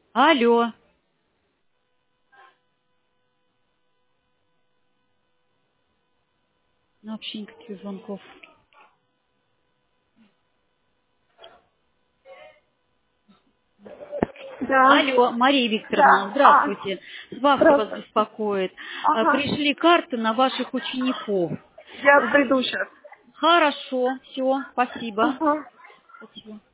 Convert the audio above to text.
Алло. Ну, вообще никаких звонков. Да. Алло, Мария Викторовна, Да. здравствуйте. Свахта вас Здравствуйте. беспокоит. Ага. Пришли карты на ваших учеников. Я приду сейчас. Хорошо, все, спасибо. Ага. Спасибо.